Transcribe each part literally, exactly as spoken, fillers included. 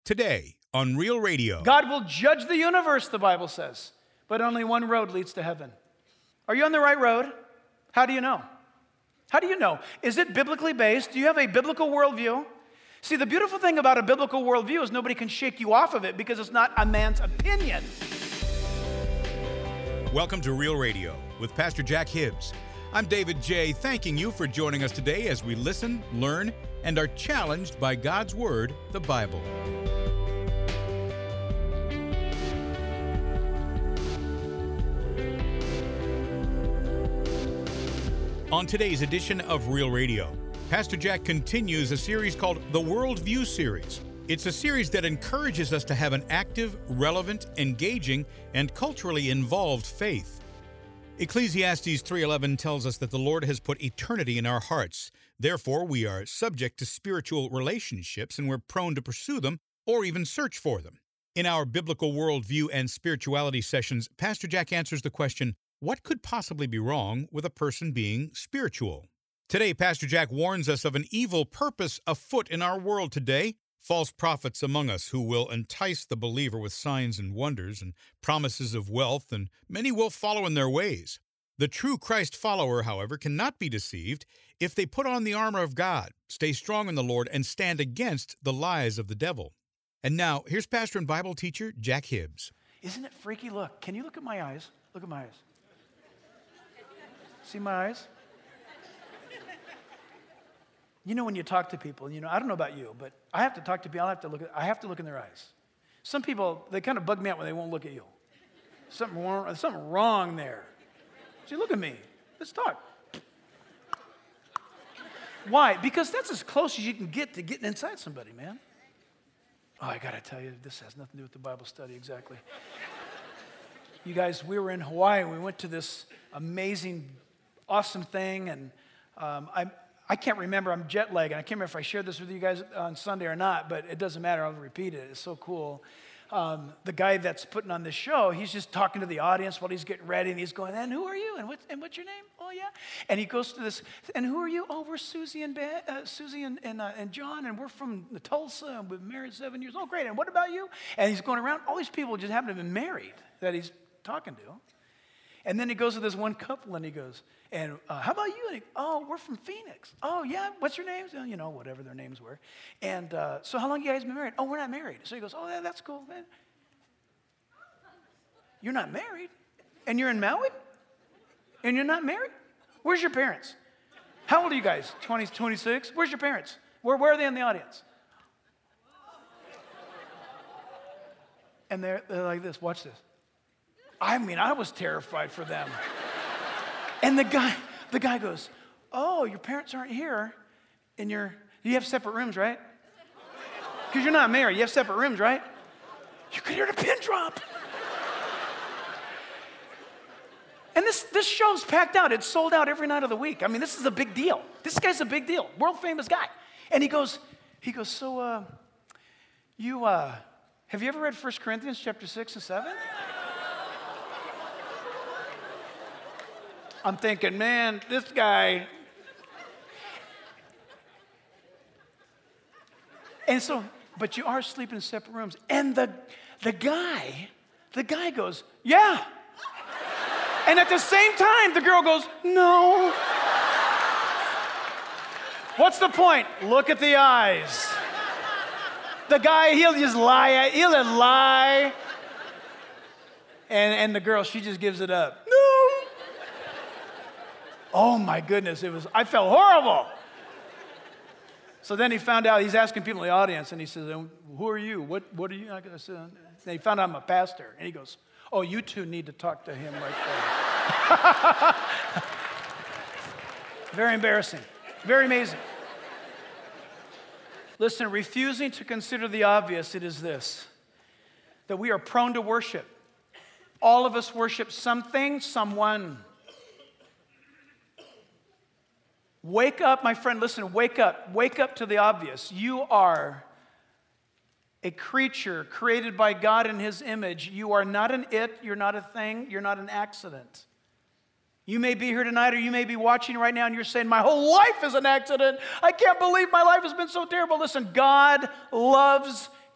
Today on Real Radio. God will judge the universe, the Bible says, but only one road leads to heaven. Are you on the right road? How do you know? How do you know? Is it biblically based? Do you have a biblical worldview? See, the beautiful thing about a biblical worldview is nobody can shake you off of it because it's not a man's opinion. Welcome to Real Radio with Pastor Jack Hibbs. I'm David J., thanking you for joining us today as we listen, learn, and are challenged by God's Word, the Bible. On today's edition of Real Radio, Pastor Jack continues a series called The Worldview Series. It's a series that encourages us to have an active, relevant, engaging, and culturally involved faith. Ecclesiastes three eleven tells us that the Lord has put eternity in our hearts. Therefore, we are subject to spiritual relationships and we're prone to pursue them or even search for them. In our biblical worldview and spirituality sessions, Pastor Jack answers the question, what could possibly be wrong with a person being spiritual? Today, Pastor Jack warns us of an evil purpose afoot in our world today, false prophets among us who will entice the believer with signs and wonders and promises of wealth, and many will follow in their ways. The true Christ follower, however, cannot be deceived if they put on the armor of God, stay strong in the Lord, and stand against the lies of the devil. And now, here's pastor and Bible teacher Jack Hibbs. Isn't it freaky? Look, can you look at my eyes? Look at my eyes. See my eyes? You know when you talk to people, you know, I don't know about you, but I have to talk to people, I have to look at, I have to look in their eyes. Some people, they kind of bug me out when they won't look at you. Something wrong, there's something wrong there. See, look at me. Let's talk. Why? Because that's as close as you can get to getting inside somebody, man. Oh, I got to tell you, this has nothing to do with the Bible study exactly. You guys, we were in Hawaii. We went to this amazing, awesome thing, and um, I I can't remember. I'm jet lagged, and I can't remember if I shared this with you guys on Sunday or not, but it doesn't matter. I'll repeat it. It's so cool. Um, the guy that's putting on this show, he's just talking to the audience while he's getting ready, and he's going, and who are you? And, what, and what's your name? Oh, yeah. And he goes to this, and who are you? Oh, we're Susie and ben, uh, Susie and, and, uh, and John, and we're from Tulsa, and we've been married seven years. Oh, great. And what about you? And he's going around. All these people just happen to have been married that he's talking to. And then he goes to this one couple, and he goes, and uh, how about you? And he, oh, we're from Phoenix. Oh, yeah, what's your names? You know, whatever their names were. And uh, so how long you guys been married? Oh, we're not married. So he goes, oh, yeah, that's cool, man. You're not married? And you're in Maui? And you're not married? Where's your parents? How old are you guys? twenty, twenty-six? Where's your parents? Where, where are they in the audience? And they're, they're like this. Watch this. I mean, I was terrified for them. And the guy, the guy goes, oh, your parents aren't here, and you're, you have separate rooms, right? Because you're not married, you have separate rooms, right? You could hear the pin drop. And this, this show's packed out. It's sold out every night of the week. I mean, this is a big deal. This guy's a big deal, world famous guy. And he goes, he goes, so uh, you, uh, have you ever read First Corinthians chapter six and seven? I'm thinking, man, this guy. And so, but you are sleeping in separate rooms. And the, the guy, the guy goes, yeah. And at the same time, the girl goes, no. What's the point? Look at the eyes. The guy, he'll just lie, he'll just lie. And, and the girl, she just gives it up. No. Oh my goodness, it was, I felt horrible. So then he found out, he's asking people in the audience, and he says, who are you? What, what are you? I said, and he found out I'm a pastor. And he goes, oh, you two need to talk to him right there. Very embarrassing. Very amazing. Listen, refusing to consider the obvious, it is this, that we are prone to worship. All of us worship something, someone. Wake up, my friend, listen, wake up. Wake up to the obvious. You are a creature created by God in His image. You are not an it, you're not a thing, you're not an accident. You may be here tonight, or you may be watching right now, and you're saying, my whole life is an accident. I can't believe my life has been so terrible. Listen, God loves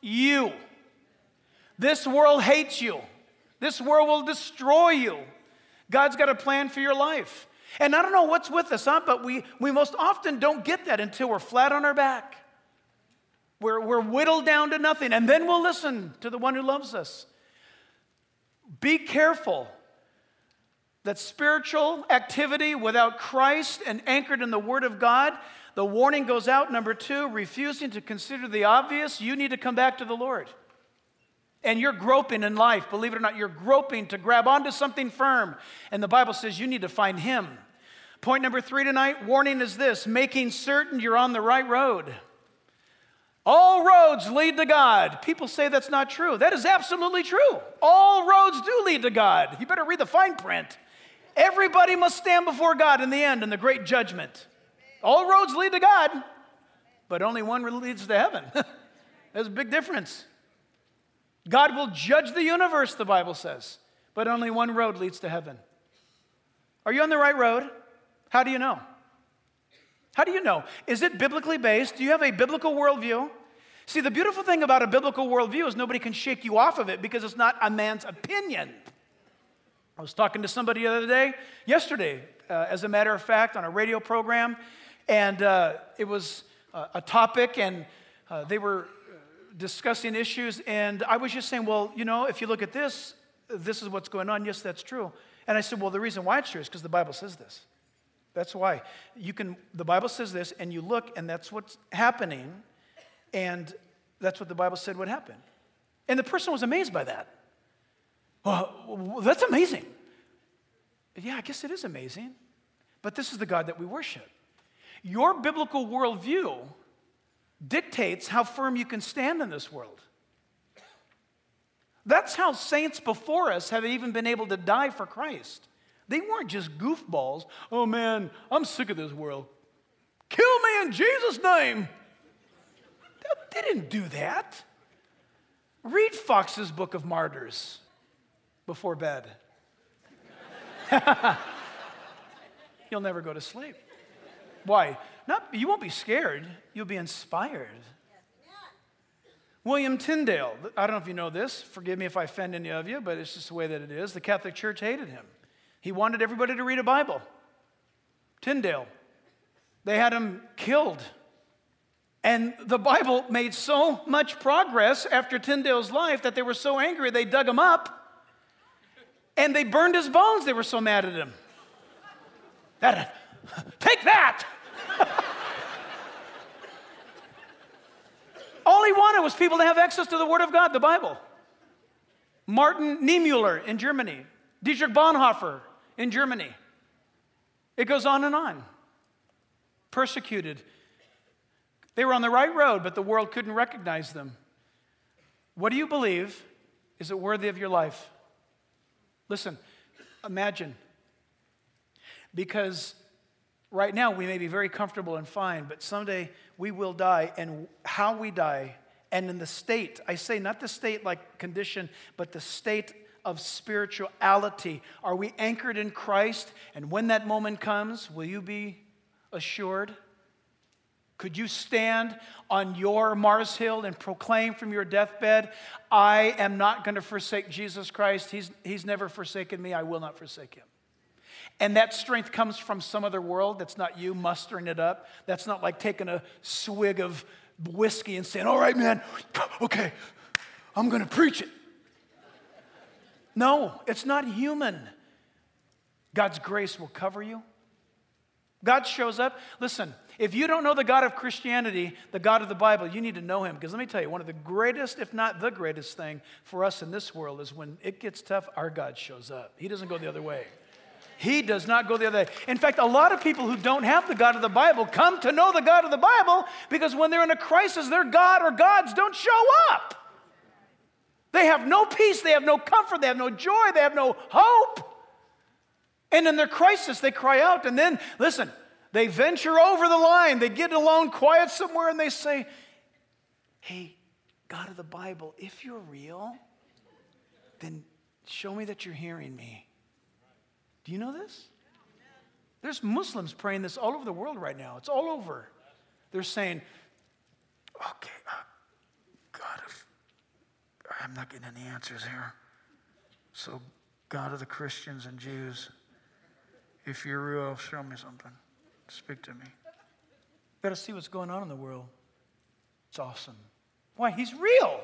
you. This world hates you. This world will destroy you. God's got a plan for your life. And I don't know what's with us, huh? But we, we most often don't get that until we're flat on our back. We're, we're whittled down to nothing. And then we'll listen to the one who loves us. Be careful that spiritual activity without Christ and anchored in the Word of God, the warning goes out. Number two, refusing to consider the obvious. You need to come back to the Lord. And you're groping in life, believe it or not, you're groping to grab onto something firm. And the Bible says you need to find Him. Point number three tonight, warning is this, making certain you're on the right road. All roads lead to God. People say that's not true. That is absolutely true. All roads do lead to God. You better read the fine print. Everybody must stand before God in the end in the great judgment. All roads lead to God, but only one leads to heaven. There's a big difference. God will judge the universe, the Bible says, but only one road leads to heaven. Are you on the right road? How do you know? How do you know? Is it biblically based? Do you have a biblical worldview? See, the beautiful thing about a biblical worldview is nobody can shake you off of it because it's not a man's opinion. I was talking to somebody the other day, yesterday, uh, as a matter of fact, on a radio program, and uh, it was uh, a topic, and uh, they were discussing issues, and I was just saying, well, you know, if you look at this, this is what's going on. Yes, that's true. And I said, well, the reason why it's true is because the Bible says this. That's why. You can, the Bible says this, and you look, and that's what's happening, and that's what the Bible said would happen. And the person was amazed by that. Well, that's amazing. Yeah, I guess it is amazing. But this is the God that we worship. Your biblical worldview dictates how firm you can stand in this world. That's how saints before us have even been able to die for Christ. They weren't just goofballs. Oh man, I'm sick of this world. Kill me in Jesus' name. They didn't do that. Read Fox's Book of Martyrs before bed. You'll never go to sleep. Why? Not, you won't be scared. You'll be inspired. William Tyndale, I don't know if you know this. Forgive me if I offend any of you, but it's just the way that it is. The Catholic Church hated him. He wanted everybody to read a Bible. Tyndale. They had him killed. And the Bible made so much progress after Tyndale's life that they were so angry they dug him up and they burned his bones. They were so mad at him. That, take that! All he wanted was people to have access to the Word of God, the Bible. Martin Niemöller in Germany. Dietrich Bonhoeffer in Germany. It goes on and on. Persecuted. They were on the right road, but the world couldn't recognize them. What do you believe? Is it worthy of your life? Listen, imagine. Because right now we may be very comfortable and fine, but someday we will die, and how we die, and in the state, I say not the state like condition, but the state of spirituality. Are we anchored in Christ? And when that moment comes, will you be assured? Could you stand on your Mars Hill and proclaim from your deathbed, I am not going to forsake Jesus Christ. He's, he's never forsaken me. I will not forsake him. And that strength comes from some other world. That's not you mustering it up. That's not like taking a swig of whiskey and saying, all right, man, okay, I'm going to preach it. No, it's not human. God's grace will cover you. God shows up. Listen, if you don't know the God of Christianity, the God of the Bible, you need to know him. Because let me tell you, one of the greatest, if not the greatest thing for us in this world is when it gets tough, our God shows up. He doesn't go the other way. He does not go the other way. In fact, a lot of people who don't have the God of the Bible come to know the God of the Bible because when they're in a crisis, their God or gods don't show up. They have no peace, they have no comfort, they have no joy, they have no hope. And in their crisis, they cry out, and then, listen, they venture over the line. They get alone quiet somewhere, and they say, hey, God of the Bible, if you're real, then show me that you're hearing me. Do you know this? There's Muslims praying this all over the world right now. It's all over. They're saying, okay, uh, God of I'm not getting any answers here. So, God of the Christians and Jews, if you're real, show me something. Speak to me. Got to see what's going on in the world. It's awesome. Why? He's real.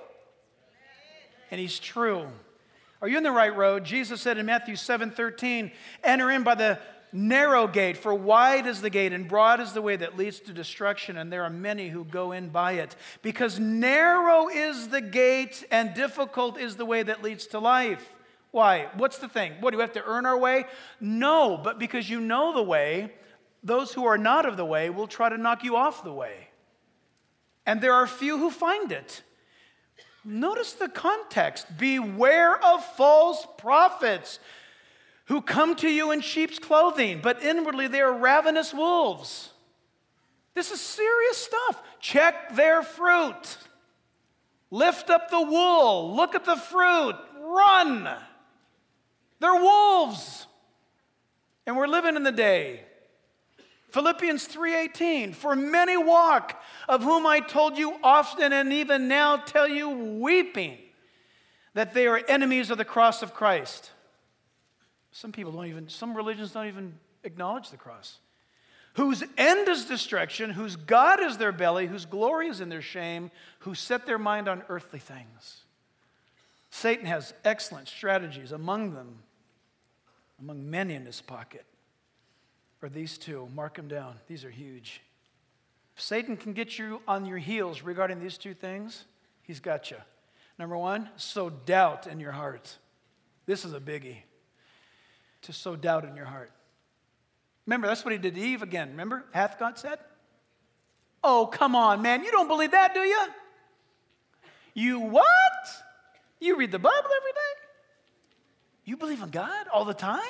And he's true. Are you in the right road? Jesus said in Matthew seven thirteen, enter in by the narrow gate, for wide is the gate and broad is the way that leads to destruction, and there are many who go in by it. Because narrow is the gate and difficult is the way that leads to life. Why? What's the thing? What, do we have to earn our way? No, but because you know the way, those who are not of the way will try to knock you off the way. And there are few who find it. Notice the context. Beware of false prophets who come to you in sheep's clothing, but inwardly they are ravenous wolves. This is serious stuff. Check their fruit. Lift up the wool. Look at the fruit. Run. They're wolves. And we're living in the day. Philippians three eighteen, for many walk, of whom I told you often and even now tell you weeping, that they are enemies of the cross of Christ. Some people don't even, some religions don't even acknowledge the cross. Whose end is destruction, whose God is their belly, whose glory is in their shame, who set their mind on earthly things. Satan has excellent strategies. Among them, among many in his pocket, are these two. Mark them down. These are huge. If Satan can get you on your heels regarding these two things, he's got you. Number one, sow doubt in your heart. This is a biggie. To sow doubt in your heart. Remember, that's what he did to Eve again. Remember? Hath God said? Oh, come on, man. You don't believe that, do you? You what? You read the Bible every day? You believe in God all the time?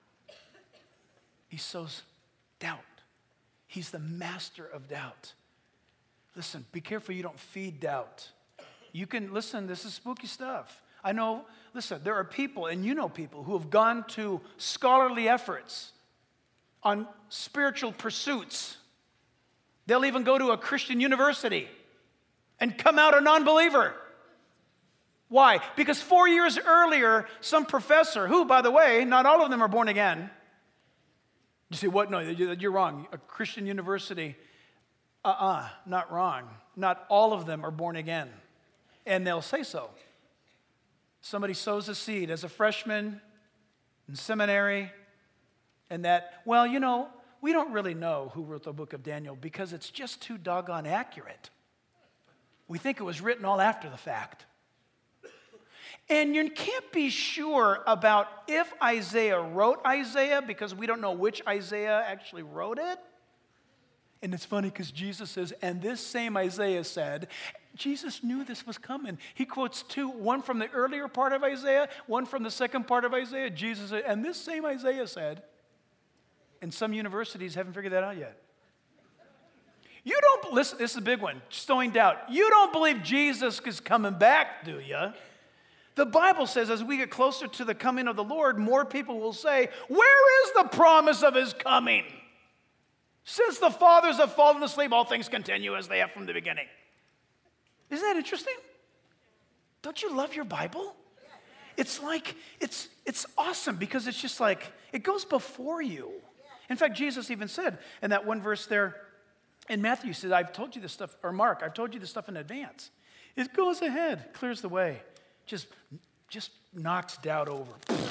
He sows doubt. He's the master of doubt. Listen, be careful you don't feed doubt. You can, listen, this is spooky stuff. I know, listen, there are people, and you know people, who have gone to scholarly efforts on spiritual pursuits. They'll even go to a Christian university and come out a non-believer. Why? Because four years earlier, some professor, who, by the way, not all of them are born again. You say, what? No, you're wrong. A Christian university, uh-uh, not wrong. Not all of them are born again. And they'll say so. Somebody sows a seed as a freshman in seminary, and that, well, you know, we don't really know who wrote the book of Daniel because it's just too doggone accurate. We think it was written all after the fact. And you can't be sure about if Isaiah wrote Isaiah because we don't know which Isaiah actually wrote it. And it's funny because Jesus says, and this same Isaiah said, Jesus knew this was coming. He quotes two, one from the earlier part of Isaiah, one from the second part of Isaiah. Jesus said, and this same Isaiah said, and some universities haven't figured that out yet. You don't, listen, this is a big one, sowing doubt. You don't believe Jesus is coming back, do you? The Bible says as we get closer to the coming of the Lord, more people will say, where is the promise of his coming? Since the fathers have fallen asleep, all things continue as they have from the beginning. Isn't that interesting? Don't you love your Bible? It's like, it's, it's awesome because it's just like, it goes before you. In fact, Jesus even said in that one verse there in Matthew, he said, I've told you this stuff, or Mark, I've told you this stuff in advance. It goes ahead, clears the way, just, just knocks doubt over.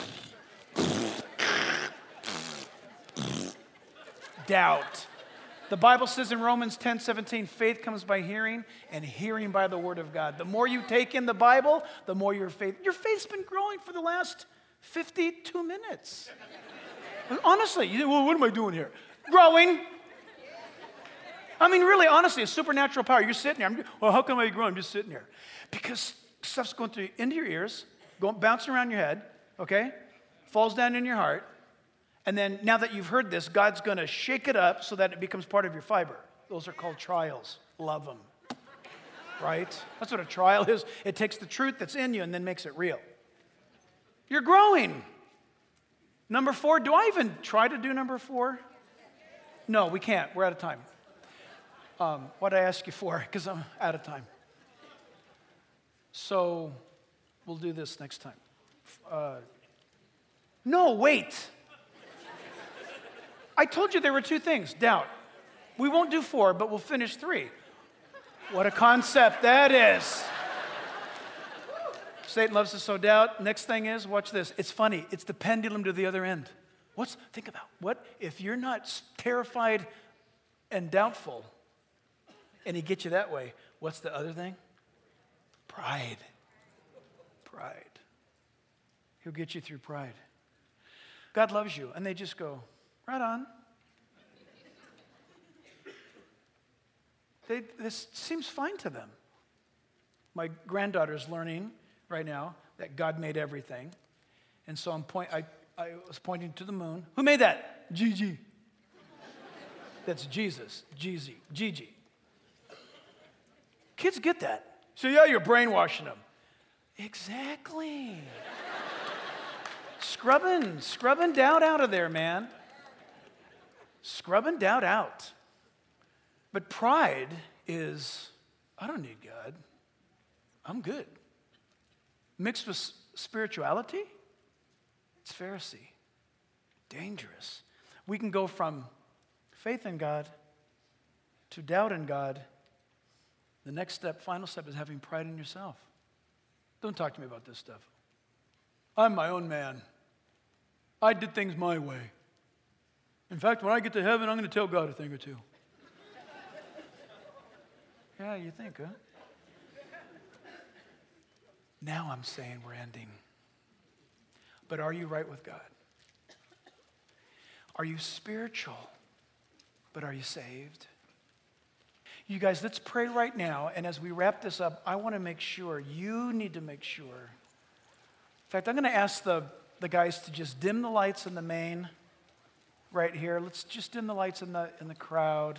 Doubt. The Bible says in Romans ten seventeen, faith comes by hearing, and hearing by the word of God. The more you take in the Bible, the more your faith. Your faith's been growing for the last fifty-two minutes. Honestly, you, well, what am I doing here? Growing. I mean, really, honestly, a supernatural power. You're sitting here. I'm, well, how come I grow? I'm just sitting here. Because stuff's going through into your ears, going bouncing around your head, okay? Falls down in your heart. And then now that you've heard this, God's going to shake it up so that it becomes part of your fiber. Those are called trials. Love them. Right? That's what a trial is. It takes the truth that's in you and then makes it real. You're growing. Number four, do I even try to do number four? No, we can't. We're out of time. Um, what did I ask you for? Because I'm out of time. So, We'll do this next time. Uh, no, wait. I told you there were two things. Doubt. We won't do four, but we'll finish three. What a concept that is. Satan loves to sow doubt. Next thing is, watch this. It's funny. It's the pendulum to the other end. What's, think about, what if you're not terrified and doubtful, and he gets you that way, what's the other thing? Pride. Pride. He'll get you through pride. God loves you. And they just go, right on. They, this seems fine to them. My granddaughter's learning right now that God made everything. And so I'm point, I, I was pointing to the moon. Who made that? Gigi. That's Jesus. Gigi. Gigi. Kids get that. So yeah, you're brainwashing them. Exactly. Scrubbing, scrubbing doubt out of there, man. Scrubbing doubt out. But pride is, I don't need God. I'm good. Mixed with spirituality, it's Pharisee. Dangerous. We can go from faith in God to doubt in God. The next step, final step, is having pride in yourself. Don't talk to me about this stuff. I'm my own man. I did things my way. In fact, when I get to heaven, I'm going to tell God a thing or two. Yeah, you think, huh? Now I'm saying we're ending. But are you right with God? Are you spiritual, but are you saved? You guys, let's pray right now. And as we wrap this up, I want to make sure, you need to make sure. In fact, I'm going to ask the, the guys to just dim the lights in the main right here. Let's just dim the lights in the, in the crowd.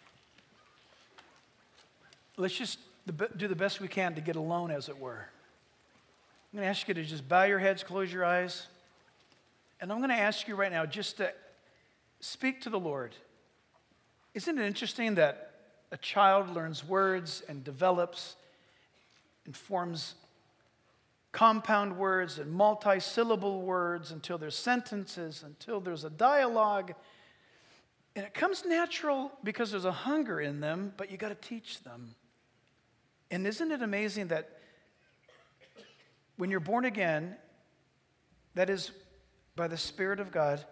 Let's just do the best we can to get alone, as it were. I'm going to ask you to just bow your heads, close your eyes. And I'm going to ask you right now just to speak to the Lord. Isn't it interesting that a child learns words and develops and forms compound words and multi-syllable words until there's sentences, until there's a dialogue. And it comes natural because there's a hunger in them, but you got to teach them. And isn't it amazing that when you're born again, that is by the Spirit of God,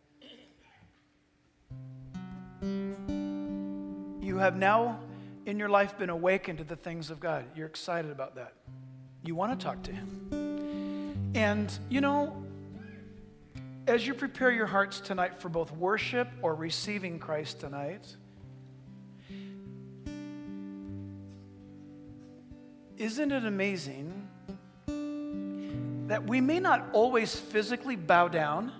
you have now in your life been awakened to the things of God. You're excited about that. You want to talk to Him. And, you know, as you prepare your hearts tonight for both worship or receiving Christ tonight, isn't it amazing that we may not always physically bow down?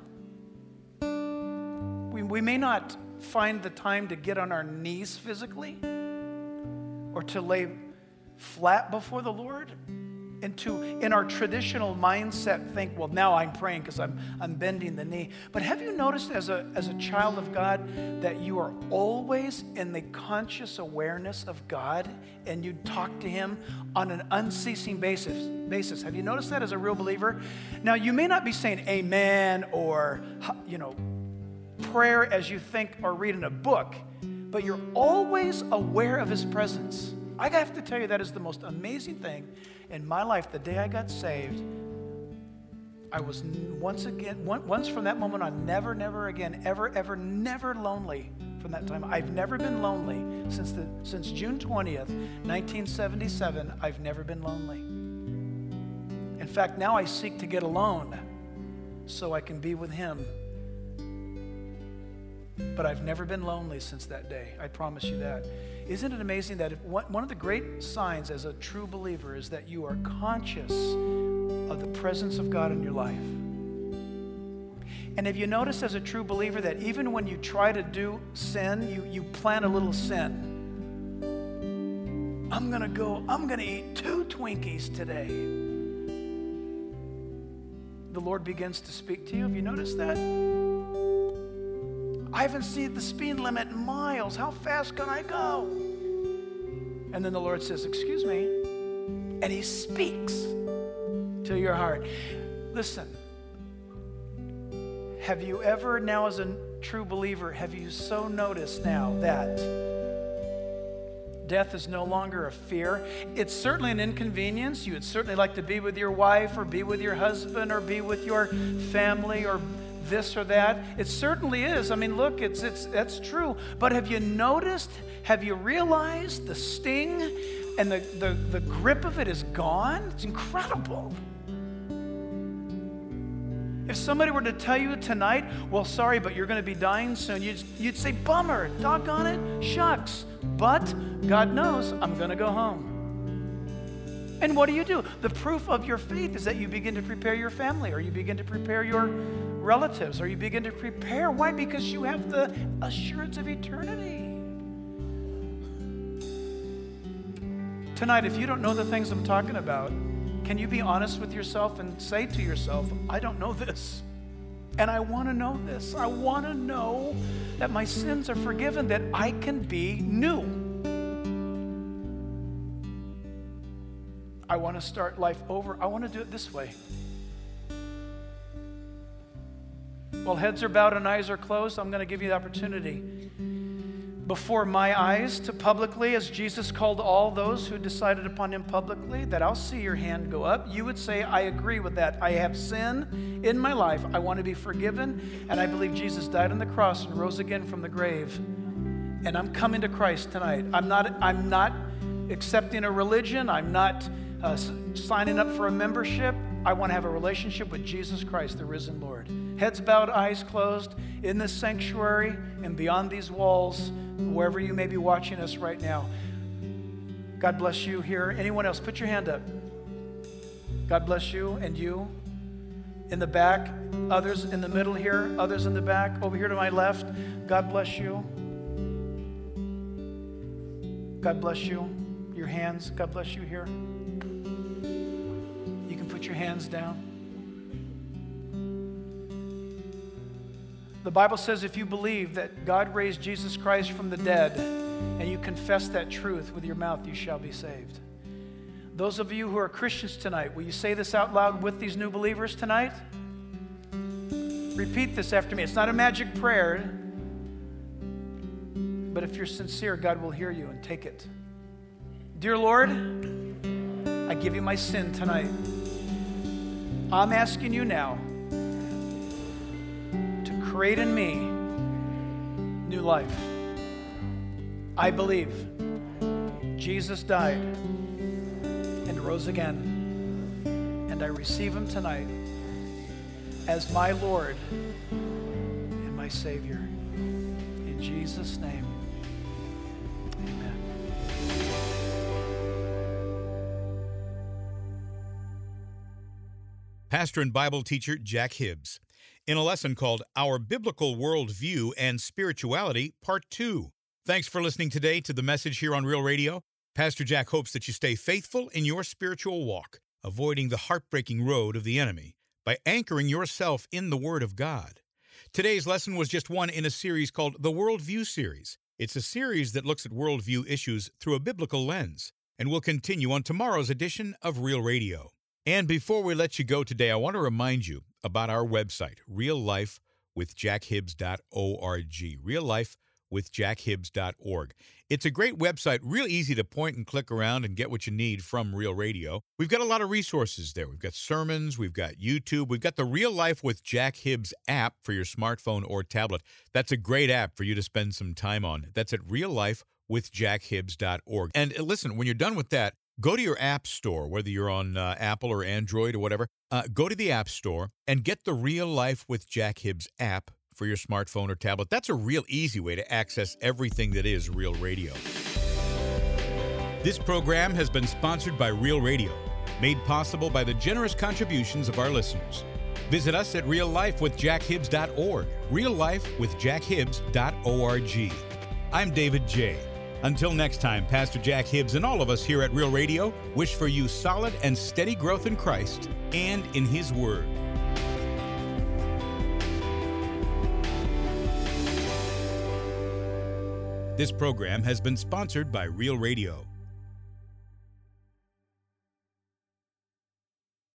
We, we may not find the time to get on our knees physically or to lay flat before the Lord and to, in our traditional mindset, think, well, now I'm praying because I'm, I'm bending the knee. But have you noticed as a, as a child of God that you are always in the conscious awareness of God and you talk to Him on an unceasing basis? basis? Have you noticed that as a real believer? Now, you may not be saying amen or, you know, prayer as you think or read in a book, but you're always aware of His presence. I have to tell you, that is the most amazing thing in my life. The day I got saved, I was once again, once from that moment on, never, never again, ever, ever, never lonely from that time. I've never been lonely since the since June twentieth, nineteen seventy-seven. I've never been lonely. In fact, now I seek to get alone so I can be with Him. But I've never been lonely since that day. I promise you that. Isn't it amazing that if one of the great signs as a true believer is that you are conscious of the presence of God in your life? And have you noticed as a true believer that even when you try to do sin, you, you plan a little sin? I'm going to go, I'm going to eat two Twinkies today. The Lord begins to speak to you. Have you noticed that? I haven't seen the speed limit in miles. How fast can I go? And then the Lord says, excuse me. And He speaks to to your heart. Listen, have you ever now as a true believer, have you so noticed now that death is no longer a fear? It's certainly an inconvenience. You would certainly like to be with your wife or be with your husband or be with your family or this or that. It certainly is. I mean, look, it's it's that's true. But have you noticed, have you realized the sting and the, the, the grip of it is gone? It's incredible. If somebody were to tell you tonight, well, sorry, but you're going to be dying soon, you'd, you'd say, bummer, doggone it, shucks. But God knows I'm going to go home. And what do you do? The proof of your faith is that you begin to prepare your family, or you begin to prepare your relatives, or you begin to prepare. Why? Because you have the assurance of eternity. Tonight, if you don't know the things I'm talking about, can you be honest with yourself and say to yourself, I don't know this, and I want to know this. I want to know that my sins are forgiven, that I can be new. I want to start life over. I want to do it this way. While heads are bowed and eyes are closed, I'm going to give you the opportunity before my eyes to publicly, as Jesus called all those who decided upon him publicly, that I'll see your hand go up. You would say, I agree with that. I have sin in my life. I want to be forgiven, and I believe Jesus died on the cross and rose again from the grave. And I'm coming to Christ tonight. I'm not, I'm not accepting a religion. I'm not uh, signing up for a membership. I want to have a relationship with Jesus Christ, the risen Lord. Heads bowed, eyes closed, in this sanctuary and beyond these walls, wherever you may be watching us right now. God bless you here. Anyone else? Put your hand up. God bless you and you. In the back, others in the middle here, others in the back, over here to my left. God bless you. God bless you. Your hands, God bless you here. You can put your hands down. The Bible says if you believe that God raised Jesus Christ from the dead and you confess that truth with your mouth, you shall be saved. Those of you who are Christians tonight, will you say this out loud with these new believers tonight? Repeat this after me. It's not a magic prayer, but if you're sincere, God will hear you and take it. Dear Lord, I give you my sin tonight. I'm asking you now create in me new life. I believe Jesus died and rose again, and I receive him tonight as my Lord and my Savior. In Jesus' name, amen. Pastor and Bible teacher Jack Hibbs, in a lesson called Our Biblical Worldview and Spirituality, Part two. Thanks for listening today to the message here on Real Radio. Pastor Jack hopes that you stay faithful in your spiritual walk, avoiding the heartbreaking road of the enemy by anchoring yourself in the Word of God. Today's lesson was just one in a series called the Worldview Series. It's a series that looks at worldview issues through a biblical lens, and will continue on tomorrow's edition of Real Radio. And before we let you go today, I want to remind you about our website, real life with jack hibbs dot org, real life with jack hibbs dot org. It's a great website, real easy to point and click around and get what you need from Real Radio. We've got a lot of resources there. We've got sermons, we've got YouTube, we've got the Real Life with Jack Hibbs app for your smartphone or tablet. That's a great app for you to spend some time on. That's at real life with jack hibbs dot org. And listen, when you're done with that, go to your app store, whether you're on uh, Apple or Android or whatever. Uh, go to the app store and get the Real Life with Jack Hibbs app for your smartphone or tablet. That's a real easy way to access everything that is Real Radio. This program has been sponsored by Real Radio, made possible by the generous contributions of our listeners. Visit us at real life with jack hibbs dot org, real life with jack hibbs dot org. I'm David J. Until next time, Pastor Jack Hibbs and all of us here at Real Radio wish for you solid and steady growth in Christ and in His Word. This program has been sponsored by Real Radio.